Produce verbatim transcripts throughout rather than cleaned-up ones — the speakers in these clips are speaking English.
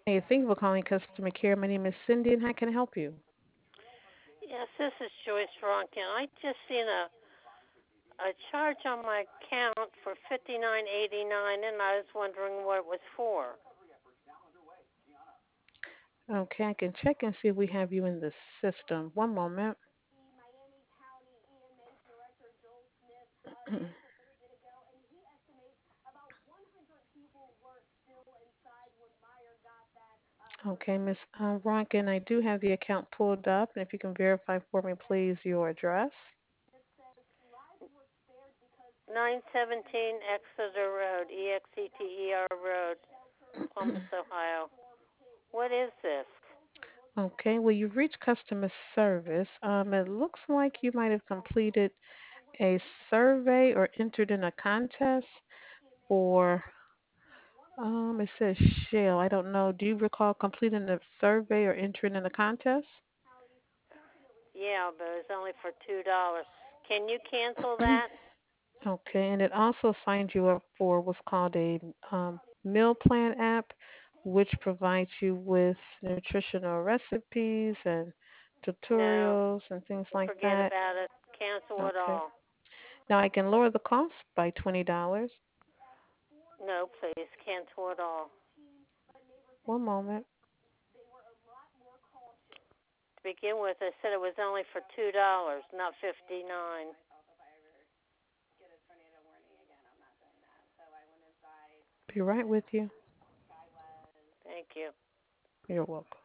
Hey, thank you for calling customer care. My name is Cindy, and how can I help you? Yes, this is Joyce Ronkin. I just seen a a charge on my account for fifty nine eighty nine, and I was wondering what it was for. Okay, I can check and see if we have you in the system. One moment. Okay, Miss uh, Ronkin, I do have the account pulled up, and if you can verify for me, please, your address. Nine seventeen Exeter Road, E X E T E R Road, Columbus, Ohio. What is this? Okay, well, you've reached customer service. Um, it looks like you might have completed a survey or entered in a contest for, um, it says Shell. I don't know. Do you recall completing a survey or entering in a contest? Yeah, but it was only for two dollars. Can you cancel that? Okay, and it also signs you up for what's called a um, meal plan app, which provides you with nutritional recipes and No. tutorials and things like Forget that. about it. Cancel it Okay. all. Now I can lower the cost by twenty dollars. No, please. Cancel it all. One moment. To begin with, I said it was only for two dollars, not fifty nine. Be right with you. Thank you. You're welcome.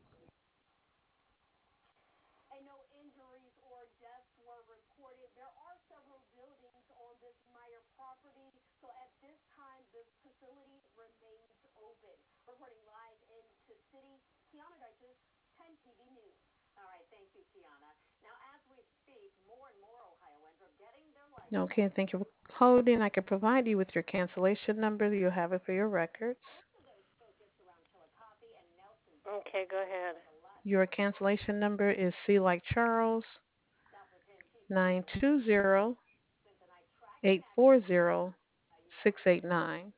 Okay, and thank you for holding. I can provide you with your cancellation number. You'll have it for your records. Okay, go ahead. Your cancellation number is C like Charles nine two zero eight four zero six eight nine.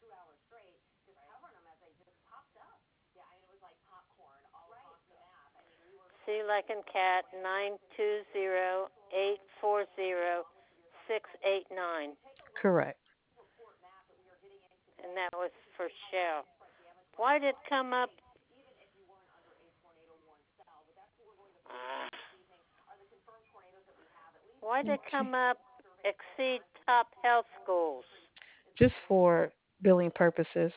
C like in cat nine two zero eight four zero six eight nine, Correct. and that was for Shell. Why did it come up? Uh, why did it Okay. come up? Exceed top health schools. Just for billing purposes.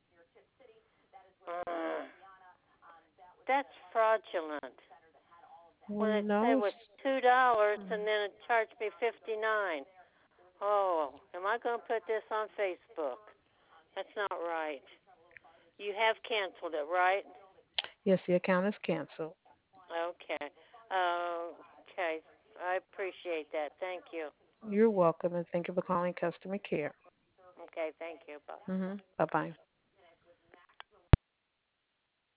Uh, that's fraudulent. When it said it No. was two dollars and then it charged me fifty nine. Oh, am I going to put this on Facebook? That's not right. You have canceled it, right? Yes, the account is canceled. Okay. Uh, okay. I appreciate that. Thank you. You're welcome, and thank you for calling customer care. Okay. Thank you. Bye. Hmm. Bye bye.